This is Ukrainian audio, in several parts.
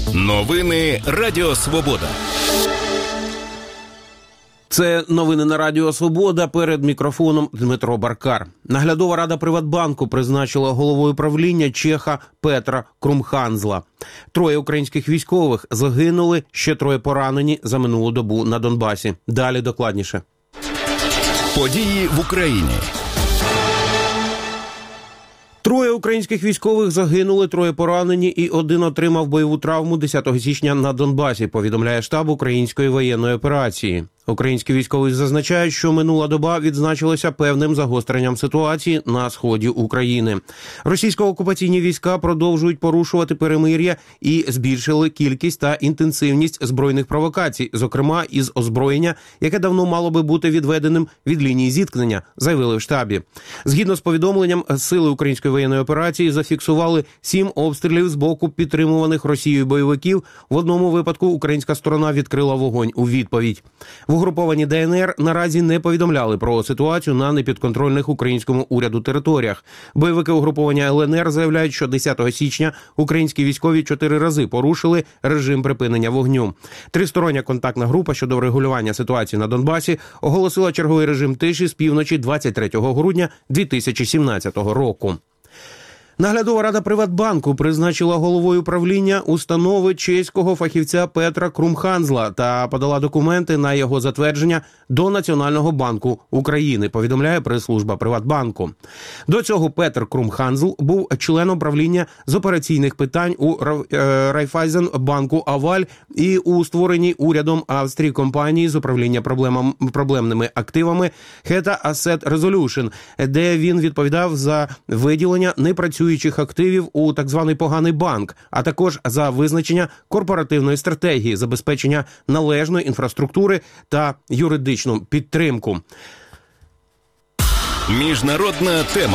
Новини Радіо Свобода. Це новини на Радіо Свобода. Перед мікрофоном Дмитро Баркар. Наглядова рада Приватбанку призначила головою правління чеха Петра Крумханзла. 3 українських військових загинули, ще 3 поранені за минулу добу на Донбасі. Далі докладніше. Події в Україні. 3 українських військових загинули, 3 поранені і 1 отримав бойову травму 10 січня на Донбасі, повідомляє штаб української воєнної операції. Українські військові зазначають, що минула доба відзначилася певним загостренням ситуації на сході України. Російсько-окупаційні війська продовжують порушувати перемир'я і збільшили кількість та інтенсивність збройних провокацій, зокрема із озброєння, яке давно мало би бути відведеним від лінії зіткнення, заявили в штабі. Згідно з повідомленням, сили української воєнної операції зафіксували 7 обстрілів з боку підтримуваних Росією бойовиків. В одному випадку українська сторона відкрила вогонь у відповідь. В угрупованні ДНР наразі не повідомляли про ситуацію на непідконтрольних українському уряду територіях. Бойовики угруповання ЛНР заявляють, що 10 січня українські військові 4 рази порушили режим припинення вогню. Тристороння контактна група щодо врегулювання ситуації на Донбасі оголосила черговий режим тиші з півночі 23 грудня 2017 року. Наглядова рада Приватбанку призначила головою правління установи чеського фахівця Петра Крумханзла та подала документи на його затвердження до Національного банку України, повідомляє прес-служба Приватбанку. До цього Петр Крумханзл був членом правління з операційних питань у Райфайзенбанку Аваль і у створеній урядом Австрії компанії з управління проблемними активами Heta Asset Resolution, де він відповідав за виділення непрацюючих активів у так званий поганий банк, а також за визначення корпоративної стратегії, забезпечення належної інфраструктури та юридичну підтримку. Міжнародна тема.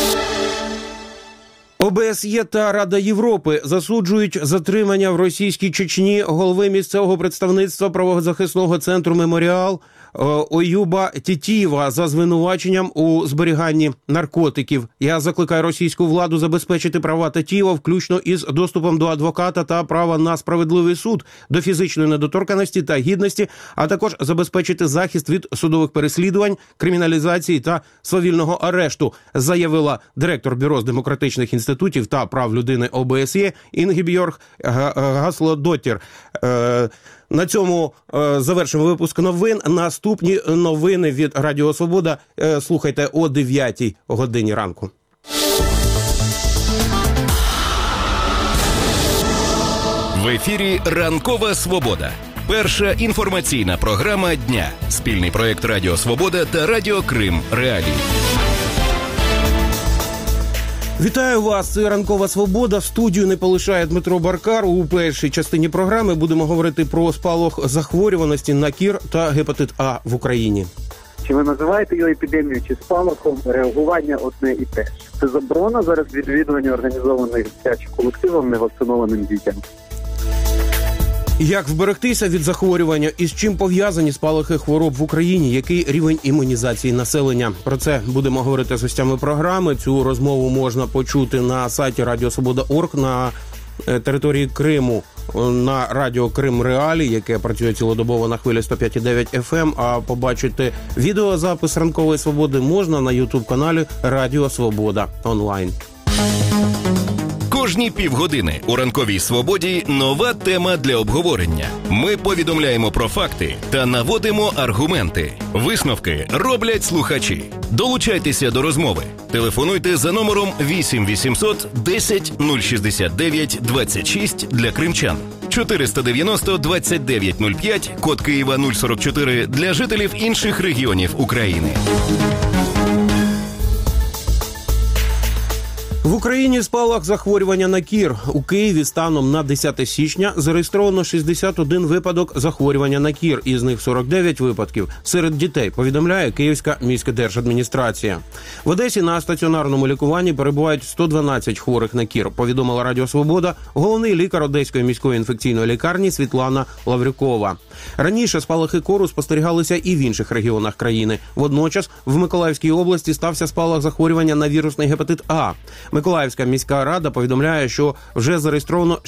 ОБСЄ та Рада Європи засуджують затримання в російській Чечні голови місцевого представництва правозахисного центру «Меморіал» Оюба Тітієва за звинуваченням у зберіганні наркотиків. Я закликаю російську владу забезпечити права Тітієва, включно із доступом до адвоката та права на справедливий суд, до фізичної недоторканності та гідності, а також забезпечити захист від судових переслідувань, криміналізації та свавільного арешту, заявила директор Бюро з демократичних інститутів та прав людини ОБСЄ Інгебьорг Гаслодоттір. На цьому завершимо випуск новин. Наступні новини від Радіо Свобода слухайте о 9 годині ранку. В ефірі «Ранкова Свобода». Перша інформаційна програма дня. Спільний проєкт Радіо Свобода та Радіо Крим Реалії. Вітаю вас, це «Ранкова Свобода». Студію не полишає Дмитро Баркар. У першій частині програми будемо говорити про спалах захворюваності на кір та гепатит А в Україні. Чи ви називаєте його епідемією, чи спалахом, реагування одне і те ж. Це заборона зараз відвідування організованих дитячих колективів невакцинованим дітям. Як вберегтися від захворювання і з чим пов'язані спалахи хвороб в Україні? Який рівень імунізації населення? Про це будемо говорити з гостями програми. Цю розмову можна почути на сайті Радіосвобода.орг, на території Криму, на Радіо Крим Реалії, яке працює цілодобово на хвилі 105,9 FM, а побачити відеозапис «Ранкової Свободи» можна на YouTube-каналі Радіо Свобода онлайн. Кожні півгодини у «Ранковій Свободі» нова тема для обговорення. Ми повідомляємо про факти та наводимо аргументи. Висновки роблять слухачі. Долучайтеся до розмови. Телефонуйте за номером 8 800 10 069 26 для кримчан. 490 29 05, код Києва 044 для жителів інших регіонів України. В Україні спалах захворювання на кір. У Києві станом на 10 січня зареєстровано 61 випадок захворювання на кір, із них 49 випадків серед дітей, повідомляє Київська міська держадміністрація. В Одесі на стаціонарному лікуванні перебувають 112 хворих на кір, повідомила Радіо Свобода головний лікар Одеської міської інфекційної лікарні Світлана Лаврюкова. Раніше спалахи кору спостерігалися і в інших регіонах країни. Водночас в Миколаївській області стався спалах захворювання на вірусний гепатит А. Миколаївська міська рада повідомляє, що вже зареєстровано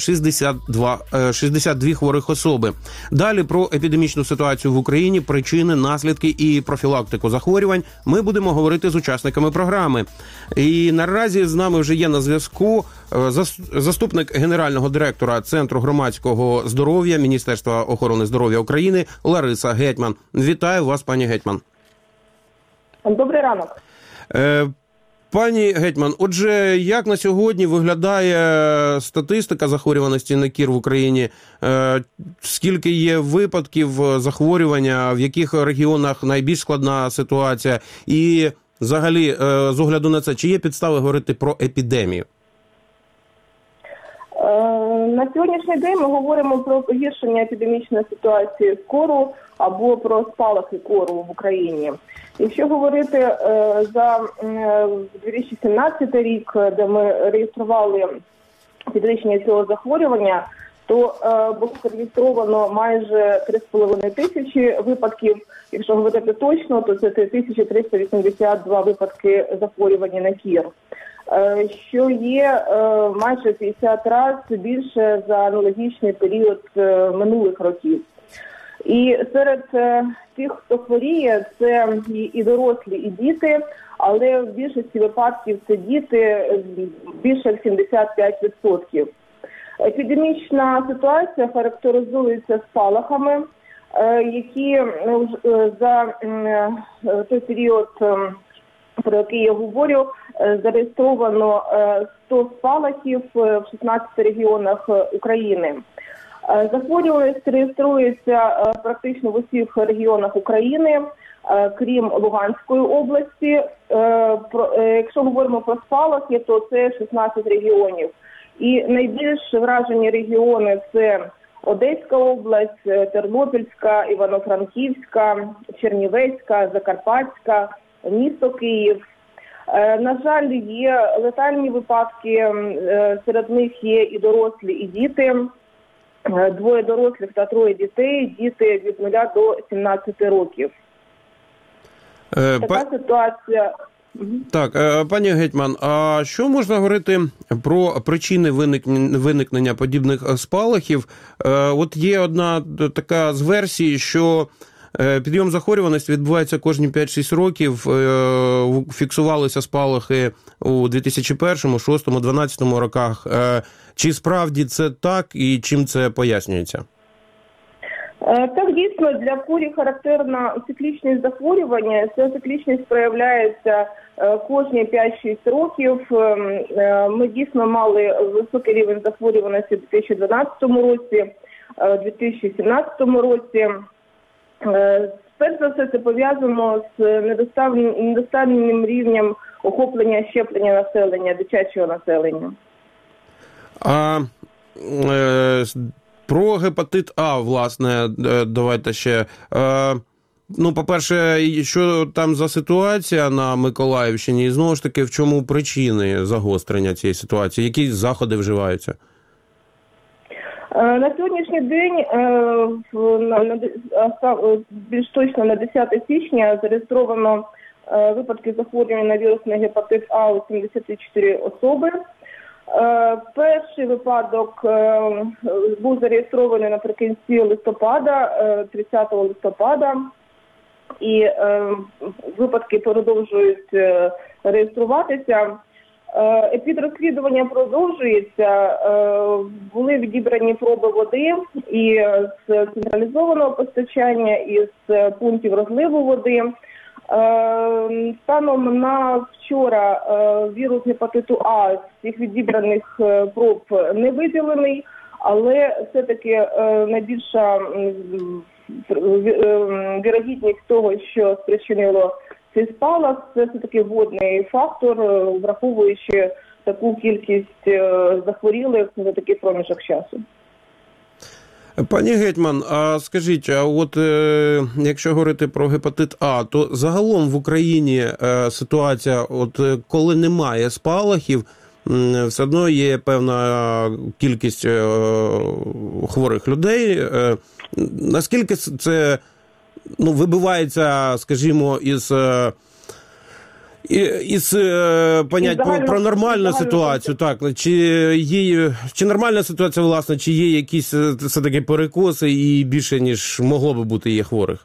62 хворих особи. Далі про епідемічну ситуацію в Україні, причини, наслідки і профілактику захворювань ми будемо говорити з учасниками програми. І наразі з нами вже є на зв'язку заступник генерального директора Центру громадського здоров'я Міністерства охорони здоров'я України Лариса Гетьман. Вітаю вас, пані Гетьман. Добрий ранок. Пані Гетьман, отже, як на сьогодні виглядає статистика захворюваності на кір в Україні? Скільки є випадків захворювання, в яких регіонах найбільш складна ситуація? І взагалі, з огляду на це, чи є підстави говорити про епідемію? На сьогоднішній день ми говоримо про погіршення епідемічної ситуації з кору або про спалахи кору в Україні. Якщо говорити за 2017 рік, де ми реєстрували підвищення цього захворювання, то було зареєстровано майже 3,5 тисячі випадків. Якщо говорити точно, то це 3382 випадки захворювання на кір, що є майже 50 разів більше за аналогічний період минулих років. І серед тих, хто хворіє, це і дорослі, і діти, але в більшості випадків це діти більше 75%. Епідемічна ситуація характеризується спалахами, які за той період, про який я говорю, зареєстровано 100 спалахів в 16 регіонах України. Захворюваність реєструється практично в усіх регіонах України, крім Луганської області. Якщо говоримо про спалахи, то це 16 регіонів. І найбільш вражені регіони – це Одеська область, Тернопільська, Івано-Франківська, Чернівецька, Закарпатська, місто Київ. На жаль, є летальні випадки, серед них є і дорослі, і діти. 2 дорослих та 3 дітей, діти від 0 до 17 років. Така ситуація. Так, пані Гетьман, а що можна говорити про причини виникнення подібних спалахів? От є одна така з версій, що підйом захворюваності відбувається кожні 5-6 років. Фіксувалися спалахи у 2001, 2006, 2012 роках. Чи справді це так і чим це пояснюється? Так, дійсно, для курі характерна циклічність захворювання. Ця циклічність проявляється кожні 5-6 років. Ми дійсно мали високий рівень захворюваності у 2012 році, у 2017 році. Перш за все, це пов'язано з недостатнім рівнем охоплення щеплення населення, дитячого населення. А про гепатит А, власне, давайте ще. Ну, по-перше, що там за ситуація на Миколаївщині? І знову ж таки, в чому причини загострення цієї ситуації? Які заходи вживаються? На сьогоднішній день, більш точно на 10 січня, зареєстровано випадки захворювання на вірусний гепатит А у 74 особи. Перший випадок був зареєстрований наприкінці листопада, 30 листопада, і випадки продовжують реєструватися. Епідрозслідування продовжується. Були відібрані проби води і з централізованого постачання, і з пунктів розливу води. Станом на вчора вірус гепатиту А з всіх відібраних проб не виділений, але все-таки найбільша вірогідність того, що спричинило цей спалах, це все-таки водний фактор, враховуючи таку кількість захворілих за такий проміжок часу. Пані Гетьман, а скажіть, а от якщо говорити про гепатит А, то загалом в Україні ситуація, от коли немає спалахів, все одно є певна кількість хворих людей. Наскільки це вибивається, скажімо, із понять про нормальну ситуацію, так, чи нормальна ситуація, власне, чи є якісь все-таки перекоси і більше, ніж могло би бути є хворих?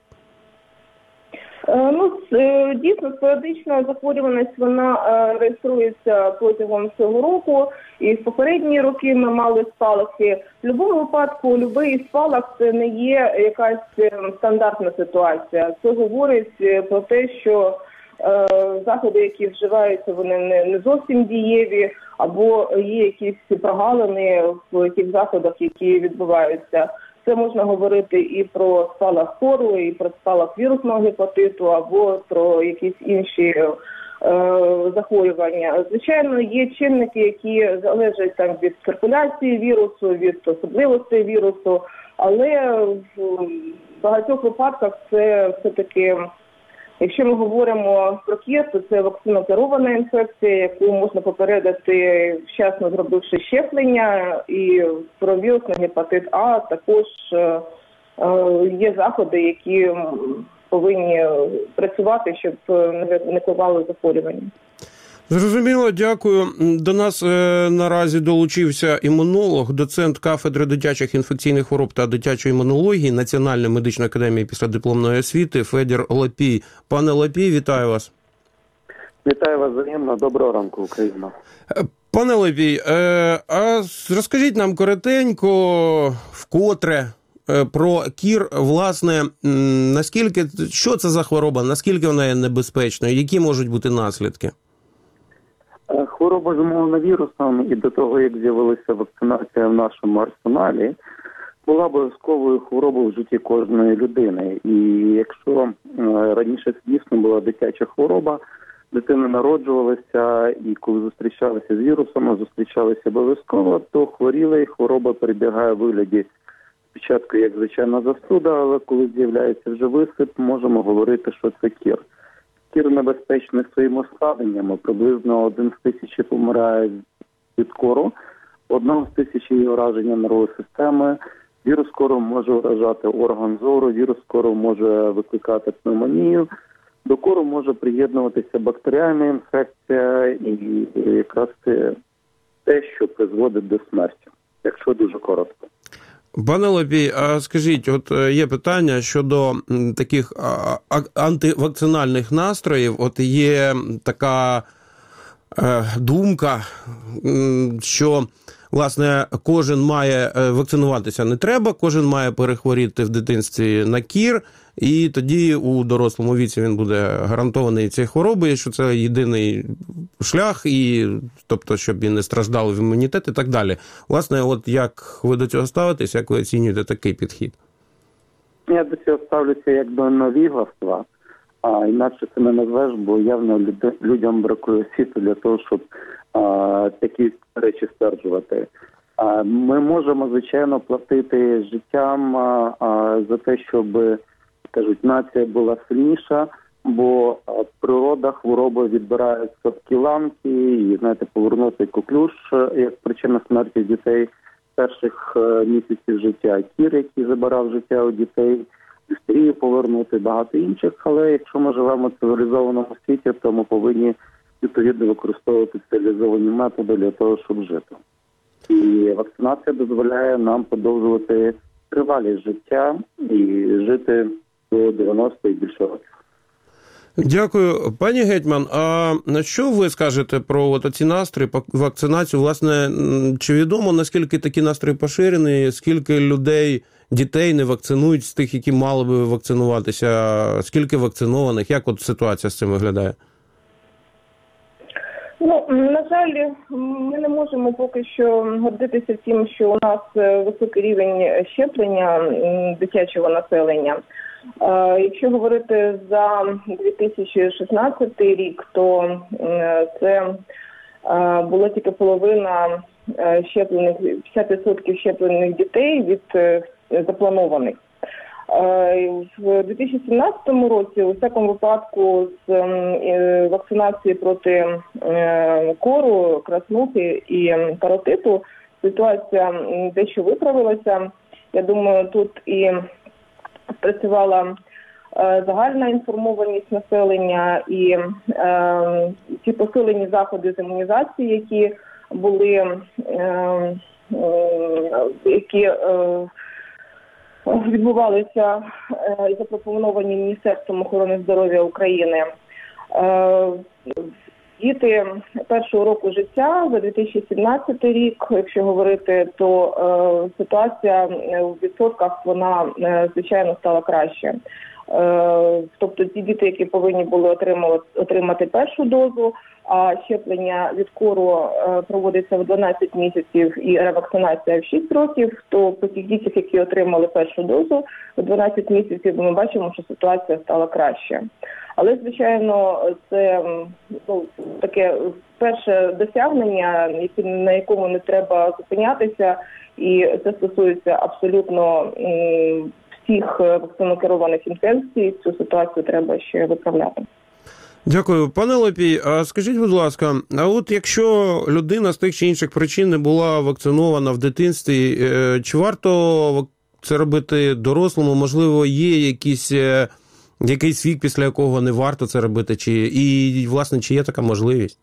Дійсно, спорадична захворюваність, вона реєструється протягом всього року, і в попередні роки ми мали спалахи. В будь-якому випадку, будь-який спалах – це не є якась стандартна ситуація. Це говорить про те, що заходи, які вживаються, вони не зовсім дієві, або є якісь прогалини в тих заходах, які відбуваються. Це можна говорити і про спалах кору, і про спалах вірусного гепатиту, або про якісь інші захворювання. Звичайно, є чинники, які залежать там від циркуляції вірусу, від особливостей вірусу, але в багатьох випадках це все-таки, якщо ми говоримо про кір, то це вакцинокерована інфекція, яку можна попередити, вчасно зробивши щеплення, і про вірусний гепатит А також є заходи, які повинні працювати, щоб не виникало захворювання. Зрозуміло, дякую. До нас наразі долучився імунолог, доцент кафедри дитячих інфекційних хвороб та дитячої імунології Національної медичної академії післядипломної освіти Федір Лапій. Пане Лапій, вітаю вас. Вітаю вас взаємно. Доброго ранку, Україна. Пане Лапій, а розкажіть нам коротенько, вкотре, про кір, власне, наскільки, що це за хвороба, наскільки вона є небезпечною, які можуть бути наслідки? Хвороба зумовлена вірусом, і до того, як з'явилася вакцинація в нашому арсеналі, була обов'язковою хворобою в житті кожної людини. І якщо раніше це дійсно була дитяча хвороба, дитина народжувалася, і коли зустрічалася з вірусом, зустрічалася обов'язково, то хворіла, і хвороба перебігає в вигляді спочатку як звичайна застуда, але коли з'являється вже висип, можемо говорити, що це кір. Кір небезпечний своїми ускладненнями. Приблизно 1 з 1000 помирає від кору, 1 з 1000 є ураження нервової системи. Вірус кору може уражати орган зору, вірус кору може викликати пневмонію. До кору може приєднуватися бактеріальна інфекція, і якраз це те, що призводить до смерті, якщо дуже коротко. Пане Лапій, а скажіть, от є питання щодо таких антивакцинальних настроїв. От є така думка, що, власне, кожен має вакцинуватися не треба, кожен має перехворіти в дитинстві на кір, і тоді у дорослому віці він буде гарантований цією хворобою, що це єдиний шлях, і, тобто, щоб він не страждав в імунітет і так далі. Власне, от як ви до цього ставитесь, як ви оцінюєте такий підхід? Я до цього ставлюся як до новігластва, а інакше це не назвеш, бо явно людям бракує освіти для того, щоб такі речі стверджувати. Ми можемо, звичайно, платити життям за те, щоб, кажуть, нація була сильніша, бо природа хвороби відбирає слабкі ланки і, знаєте, повернути коклюш як причина смерті дітей перших місяців життя, кір, який забирав життя у дітей, дифтерію повернути, багато інших. Але якщо ми живемо в цивілізованому світі, то ми повинні відповідно використовувати цивілізовані методи для того, щоб жити. І вакцинація дозволяє нам подовжувати тривалість життя і жити до 90 і більше років. Дякую. Пані Гетьман, а що ви скажете про ці настрої, вакцинацію? Власне, чи відомо, наскільки такі настрої поширені, скільки людей, дітей не вакцинують з тих, які мали би вакцинуватися, скільки вакцинованих? Як от ситуація з цим виглядає? На жаль, ми не можемо поки що гордитися тим, що у нас високий рівень щеплення дитячого населення. Якщо говорити за 2016 рік, то це була тільки половина щеплених, 50% щеплених дітей від запланованих. В 2017 році у всякому випадку з вакцинації проти кору, краснухи і паротиту ситуація дещо виправилася. Я думаю, тут і працювала загальна інформованість населення і ті посилені заходи з імунізації, які були, які відбувалися і запропоновані Міністерством охорони здоров'я України. Діти першого року життя за 2017 рік, якщо говорити, то ситуація в відсотках, вона, звичайно, стала краще. Тобто ті діти, які повинні були отримати першу дозу, а щеплення від кору проводиться в 12 місяців і ревакцинація в 6 років, то по тих дітях, які отримали першу дозу в 12 місяців, ми бачимо, що ситуація стала краще. Але, звичайно, це таке перше досягнення, на якому не треба зупинятися, і це стосується абсолютно всіх вакцинокерованих інфекцій. Цю ситуацію треба ще виправляти. Дякую. Пане Лапій, а скажіть, будь ласка, а от якщо людина з тих чи інших причин не була вакцинована в дитинстві, чи варто це робити дорослому? Можливо, є якийсь вік, після якого не варто це робити? І, власне, чи є така можливість?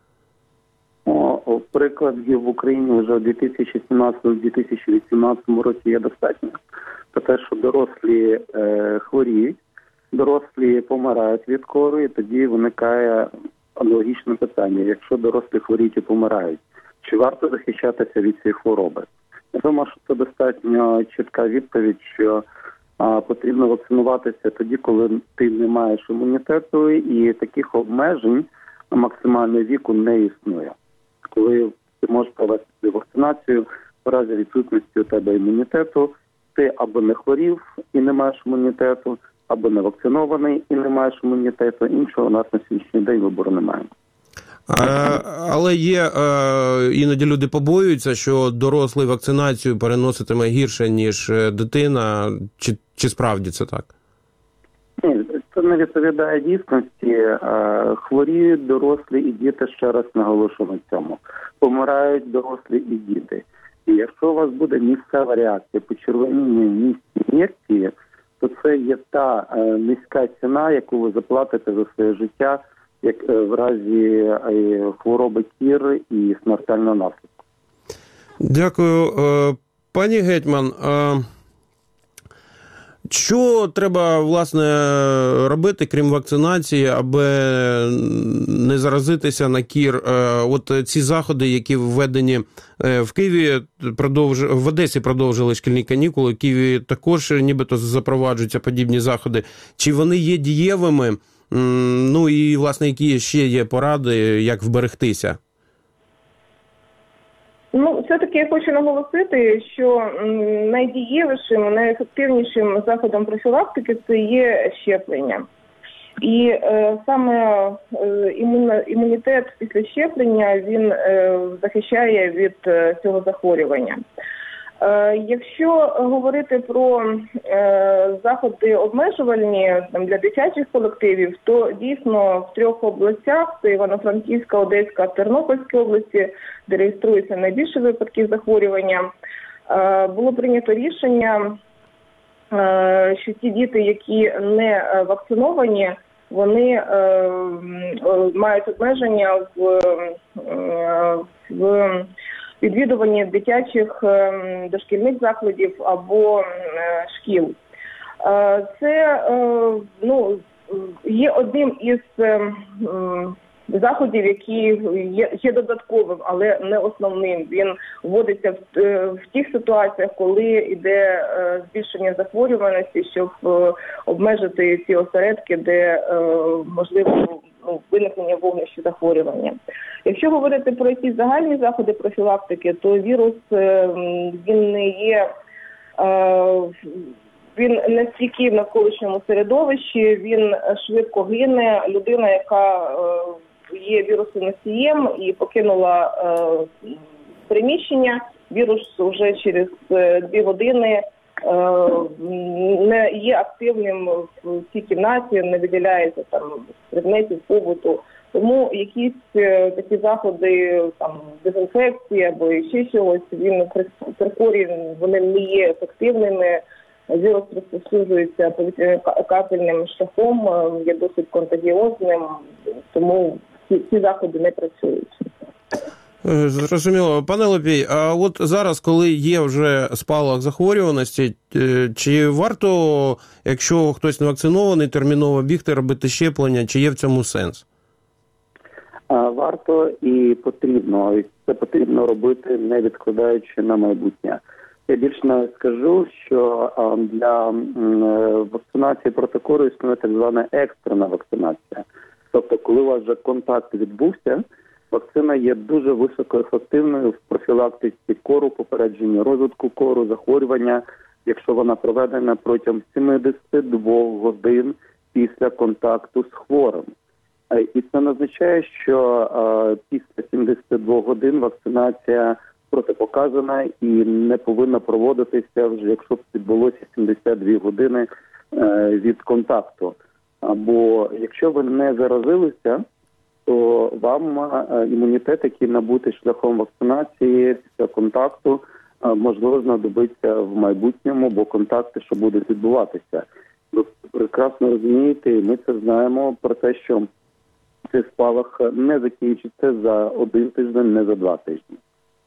Прикладів в Україні вже в 2017-2018 році є достатньо. Про те, що дорослі хворіють, дорослі помирають від кору, і тоді виникає аналогічне питання. Якщо дорослі хворіють і помирають, чи варто захищатися від цієї хвороби? Я думаю, що це достатньо чітка відповідь, що потрібно вакцинуватися тоді, коли ти не маєш імунітету, і таких обмежень максимального віку не існує. Коли ти можеш провести вакцинацію, в разі відсутності у тебе імунітету, ти або не хворів і не маєш імунітету, або не вакцинований і не маєш імунітету. Іншого у нас на сьогоднішній день вибору немає. Але є, іноді люди побоюються, що дорослий вакцинацію переноситиме гірше, ніж дитина. Чи справді це так? Ні, це не відповідає дійсності. Хворіють дорослі і діти, ще раз наголошую на цьому. Помирають дорослі і діти. І якщо у вас буде місцева реакція, почервоніння в місці ін'єкції, то це є та низька ціна, яку ви заплатите за своє життя, як в разі хвороби кір і смертельного наслідку. Дякую. Пані Гетьман, що треба, власне, робити, крім вакцинації, аби не заразитися на кір? От ці заходи, які введені в Києві, в Одесі продовжили шкільні канікули, в Києві також нібито запроваджуються подібні заходи. Чи вони є дієвими? Ну і, власне, які ще є поради, як вберегтися? Все-таки я хочу наголосити, що найдієвішим, найефективнішим заходом профілактики це є щеплення. І саме імунітет після щеплення, він захищає від цього захворювання. Якщо говорити про заходи обмежувальні для дитячих колективів, то дійсно в 3 областях, це Івано-Франківська, Одеська, Тернопільська області, де реєструється найбільше випадків захворювання, було прийнято рішення, що ті діти, які не вакциновані, вони мають обмеження в відвідуванні дитячих дошкільних закладів або шкіл. Це є одним із заходів, які є додатковим, але не основним. Він вводиться в тих ситуаціях, коли йде збільшення захворюваності, щоб обмежити ці осередки, де можливо виникнення вогнища захворювання. Якщо говорити про якісь загальні заходи профілактики, то вірус, він не є, він не стійкий в навколишньому середовищі, він швидко гине. Людина, яка є вірусоносієм і покинула приміщення, вірус вже через 2 години не є активним в цій кімнаті, не виділяється там предметів побуту. Тому якісь такі заходи, там дезінфекції або ще чогось, він при корі вони не є ефективними. вірус розповсюджується капельним шляхом, є досить контагіозним, тому ці заходи не працюють. Зрозуміло. Пане Лопій, а от зараз, коли є вже спалах захворюваності, чи варто, якщо хтось не вакцинований, терміново бігти, робити щеплення, чи є в цьому сенс? Варто і потрібно. І це потрібно робити, не відкладаючи на майбутнє. Я більше навіть скажу, що для вакцинації проти кору існує так звана екстрена вакцинація. Тобто, коли у вас вже контакт відбувся, вакцина є дуже високоефективною в профілактиці кору, попередженні розвитку кору, захворювання, якщо вона проведена протягом 72 годин після контакту з хворим. І це не означає, що після 72 годин вакцинація протипоказана і не повинна проводитися вже, якщо б відбулося 72 години від контакту. Або якщо ви не заразилися, то вам імунітет, який набутий шляхом вакцинації після контакту, можливо знадобиться в майбутньому, бо контакти, що будуть відбуватися. Ви прекрасно розумієте, і ми це знаємо про те, що цей спалах не закінчиться за 1 тиждень, не за 2 тижні.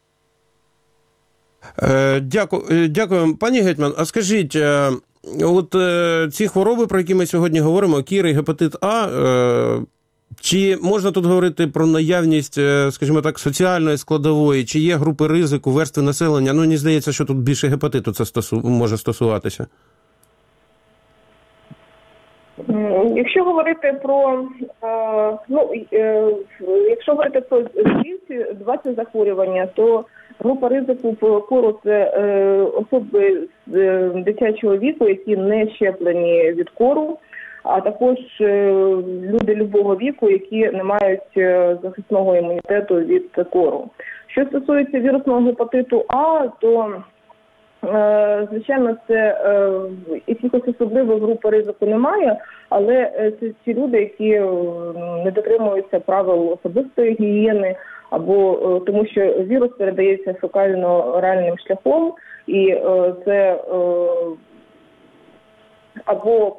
Дякую. Пані Гетьман, а скажіть, от ці хвороби, про які ми сьогодні говоримо, кір і гепатит А, чи можна тут говорити про наявність, скажімо так, соціальної складової, чи є групи ризику, верстви населення? Ну, мені здається, що тут більше гепатиту це може стосуватися. Якщо говорити про звідси 20 захворювання, то група ризику по кору – це особи з дитячого віку, які не щеплені від кору, а також люди любого віку, які не мають захисного імунітету від кору. Що стосується вірусного гепатиту А, то звичайно, це якихось особливих груп ризику немає, але це ті люди, які не дотримуються правил особистої гігієни, або тому що вірус передається фекально-оральним шляхом, і це або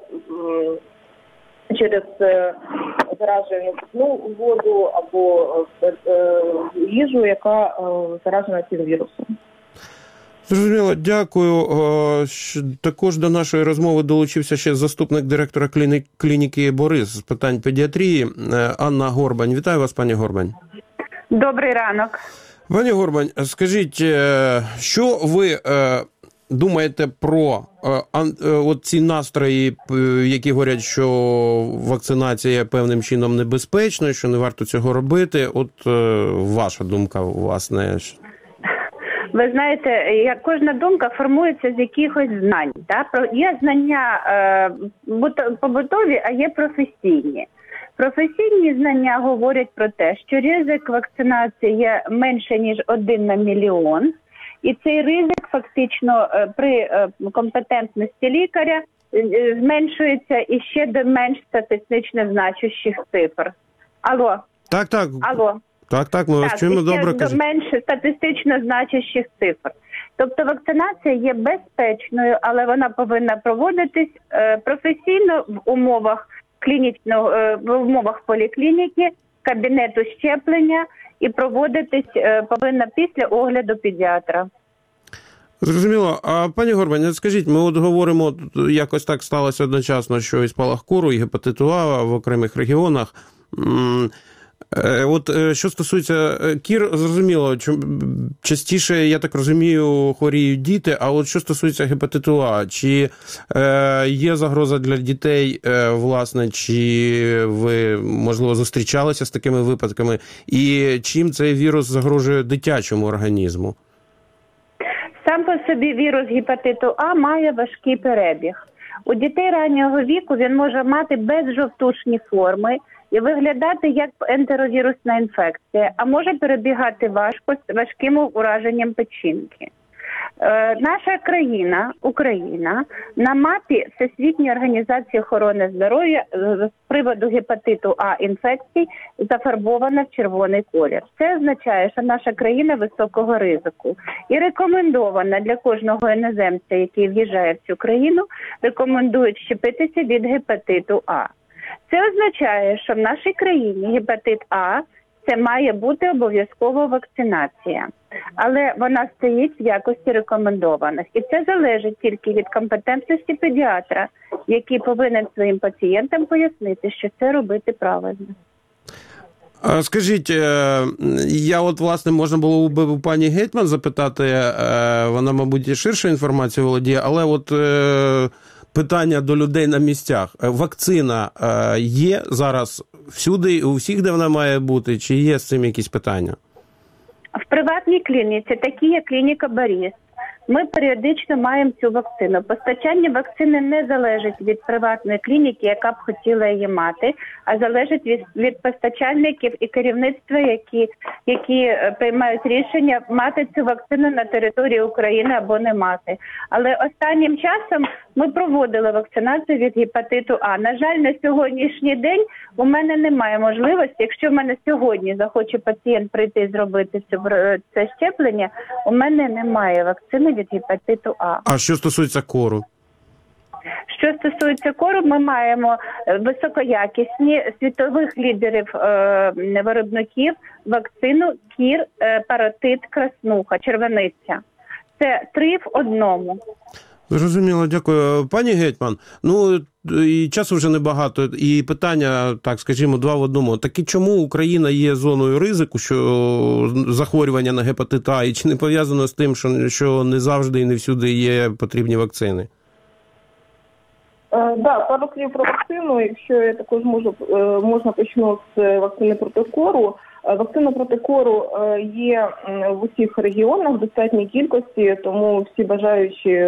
через заражену питну воду, або їжу, яка заражена цим вірусом. Зрозуміло, дякую. Також до нашої розмови долучився ще заступник директора клініки «Борис» з питань педіатрії Анна Горбань. Вітаю вас, пані Горбань. Добрий ранок. Пані Горбань, скажіть, що ви думаєте про ці настрої, які говорять, що вакцинація певним чином небезпечна, що не варто цього робити? От ваша думка, власне. Ви знаєте, кожна думка формується з якихось знань. Є знання побутові, а є професійні. Професійні знання говорять про те, що ризик вакцинації є менше, ніж 1 на мільйон. І цей ризик фактично при компетентності лікаря зменшується і ще до менш статистично значущих цифр. Алло? Так. Алло? Так, ми вас чуємо, добре, кажіть. До менш статистично значущих цифр. Тобто вакцинація є безпечною, але вона повинна проводитись професійно в умовах в умовах поліклініки, кабінету щеплення і проводитись повинна після огляду педіатра. Зрозуміло. А пані Горбань, скажіть, ми от говоримо, якось так сталося одночасно, що і спалах кору, і гепатиту А в окремих регіонах. От що стосується кір, зрозуміло, частіше, я так розумію, хворіють діти, а от що стосується гепатиту А, чи є загроза для дітей, власне, чи ви, можливо, зустрічалися з такими випадками, і чим цей вірус загрожує дитячому організму? Сам по собі вірус гепатиту А має важкий перебіг. У дітей раннього віку він може мати безжовтушні форми і виглядати як ентеровірусна інфекція, а може перебігати важко з важким ураженням печінки. Наша країна, Україна, на мапі Всесвітньої організації охорони здоров'я з приводу гепатиту А інфекцій зафарбована в червоний колір. Це означає, що наша країна високого ризику. І рекомендована для кожного іноземця, який в'їжджає в цю країну, рекомендують щепитися від гепатиту А. Це означає, що в нашій країні гепатит А – це має бути обов'язкова вакцинація. Але вона стоїть в якості рекомендованих. І це залежить тільки від компетентності педіатра, який повинен своїм пацієнтам пояснити, що це робити правильно. Скажіть, я власне, можна було б у пані Гетьман запитати, вона, мабуть, ширшу інформацію володіє, але питання до людей на місцях. Вакцина є зараз всюди, у всіх, де вона має бути, чи є з цим якісь питання? В приватній клініці, такі як клініка Борис, ми періодично маємо цю вакцину. Постачання вакцини не залежить від приватної клініки, яка б хотіла її мати, а залежить від постачальників і керівництва, які приймають рішення мати цю вакцину на території України або не мати. Але останнім часом ми проводили вакцинацію від гепатиту А. На жаль, на сьогоднішній день у мене немає можливості, якщо в мене сьогодні захоче пацієнт прийти і зробити це щеплення, у мене немає вакцини від гепатиту А. А що стосується кору? Що стосується кору, ми маємо високоякісні світових лідерів виробників вакцину кір, паротит, краснуха, червониця. Це 3 в 1. Зрозуміло, дякую. Пані Гетьман, і часу вже небагато, і питання, так скажімо, 2 в 1. Так і чому Україна є зоною ризику, що захворювання на гепатит А, і чи не пов'язано з тим, що не завжди і не всюди є потрібні вакцини? Так, пару слів про вакцину. Якщо я також можна почну з вакцини проти кору. Вакцина проти кору є в усіх регіонах в достатній кількості, тому всі бажаючі,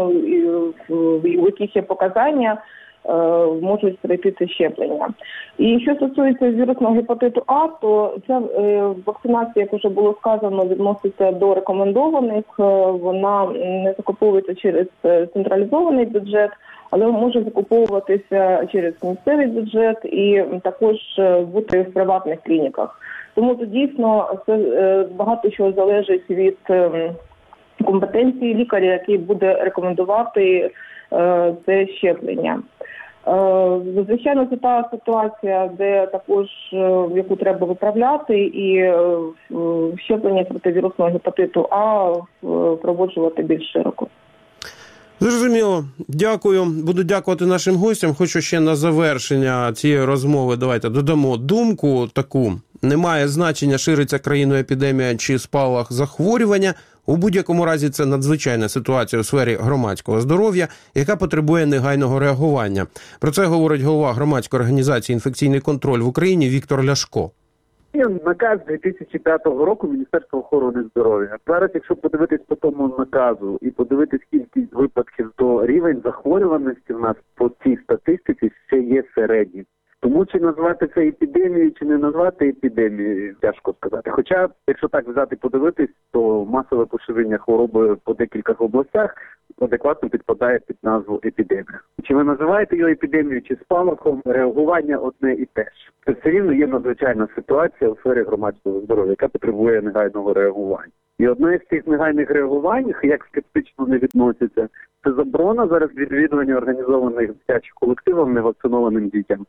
в яких є показання, можуть пройти це щеплення. І що стосується вірусного гепатиту А, то ця вакцинація, як вже було сказано, відноситься до рекомендованих. Вона не закуповується через централізований бюджет, але може закуповуватися через місцевий бюджет і також бути в приватних клініках. Тому тут дійсно це багато чого залежить від компетенції лікаря, який буде рекомендувати це щеплення. Звичайно, це та ситуація, де також, яку треба виправляти, і щеплення проти вірусного гепатиту А впроваджувати більш широко. Зрозуміло. Дякую. Буду дякувати нашим гостям. Хочу ще на завершення цієї розмови, давайте додамо думку таку. Немає значення, шириться країною епідемія чи спалах захворювання. У будь-якому разі це надзвичайна ситуація у сфері громадського здоров'я, яка потребує негайного реагування. Про це говорить голова громадської організації «Інфекційний контроль» в Україні Віктор Ляшко. Є наказ 2005 року Міністерства охорони здоров'я. Зараз, якщо подивитись по тому наказу і подивитись кількість випадків, то рівень захворюваності в нас по цій статистиці ще є середній. Тому чи назвати це епідемією, чи не назвати епідемією, тяжко сказати. Хоча, якщо так взяти подивитись, то масове поширення хвороби по декількох областях адекватно підпадає під назву епідемія. Чи ви називаєте його епідемією, чи спалахом, реагування одне і те ж. Це все рівно є надзвичайна ситуація у сфері громадського здоров'я, яка потребує негайного реагування. І одне з цих негайних реагувань, як скептично не відносяться, це заборона зараз відвідування організованих дитячих колективів невакцинованим дітям.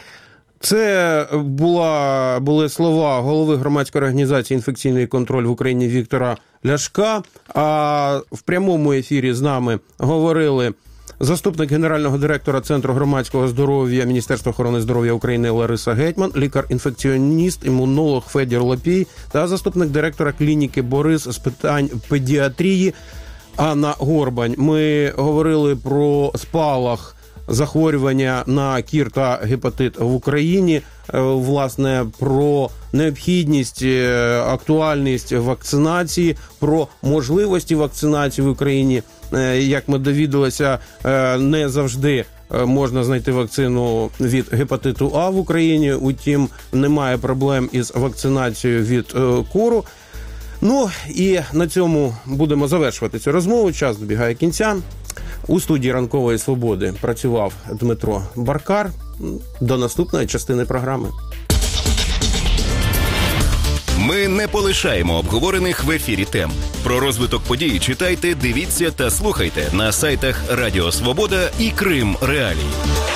Це були слова голови громадської організації «Інфекційний контроль» в Україні Віктора Ляшка. А в прямому ефірі з нами говорили заступник генерального директора Центру громадського здоров'я Міністерства охорони здоров'я України Лариса Гетьман, лікар-інфекціоніст, імунолог Федір Лапій та заступник директора клініки Борис з питань педіатрії Анна Горбань. Ми говорили про спалах захворювання на кір та гепатит в Україні, власне, про необхідність, актуальність вакцинації, про можливості вакцинації в Україні. Як ми довідалися, не завжди можна знайти вакцину від гепатиту А в Україні, утім, немає проблем із вакцинацією від кору. Ну, і на цьому будемо завершувати цю розмову. Час добігає кінця. У студії «Ранкової свободи» працював Дмитро Баркар. До наступної частини програми. Ми не полишаємо обговорених в ефірі тем. Про розвиток подій читайте, дивіться та слухайте на сайтах Радіо Свобода і Крим Реалій.